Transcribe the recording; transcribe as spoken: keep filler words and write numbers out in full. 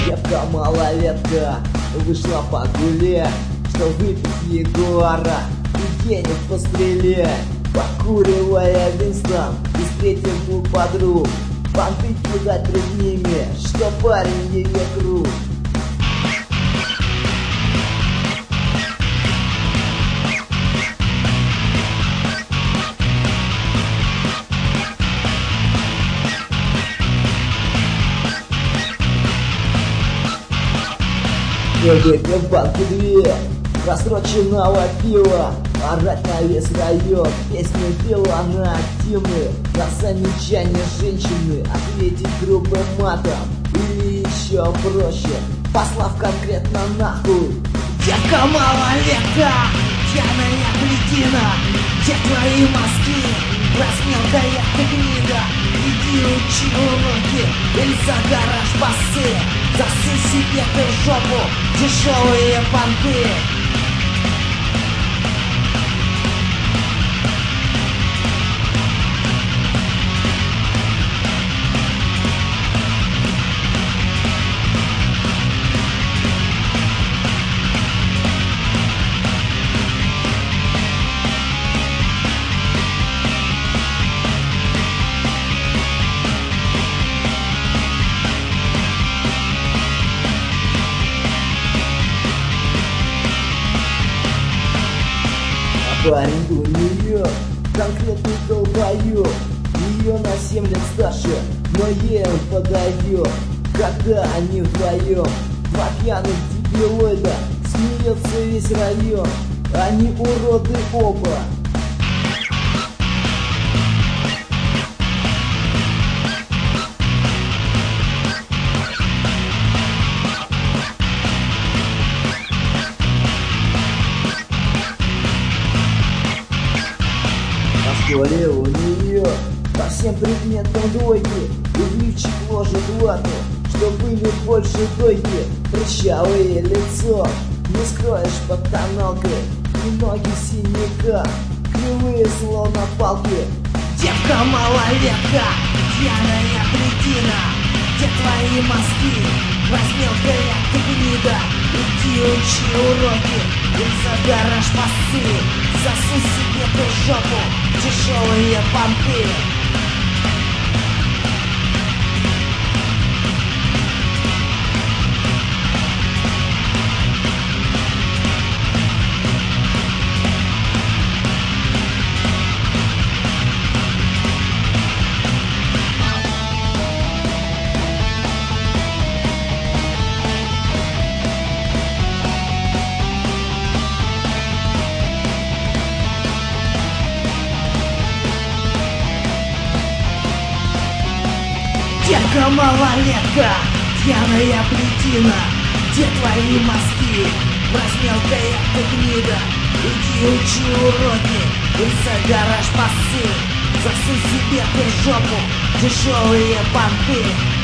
Девка малолетка вышла погулять, что выпить ягуара и денег пострелять. Покуривая винстон и встретив двух подруг, понты кидать перед ними, что парень ее круг. Выпив в банке две просроченного пива, орать на весь район, песню пела на активную. На замечание женщины ответить грубым матом или еще проще, послав конкретно нахуй. Девка малолетка, пьяная блядина, где твои мозги, размелкая ты гнида. Иди учи уроки или загораж басы, засунь себе ты в жопу дешевые понты. Парень у нее конкретный долбоёб, ее на семь лет старше, но ей он подойдет. Когда они вдвоем, два пьяных дебилоида, смеется весь район, они уроды оба. В школе у нее по всем предметам двойки, и в лифчик ложит вату, что были больше дойки. Прыщавое лицо не скроешь под тоналкой, и ноги в синяках, кривые словно палки. Девка малолетка, пьяная бредина, где твои мозги, размелкая ты гнида. Иди учи уроки и загораж пасы, засунь себе ты в жопу дешевые понты. Девка малолетка, пьяная бредина, где твои мозги, размелкая ты гнида. Иди учи уроки и загораж пасы, засунь себе ты в жопу дешевые понты.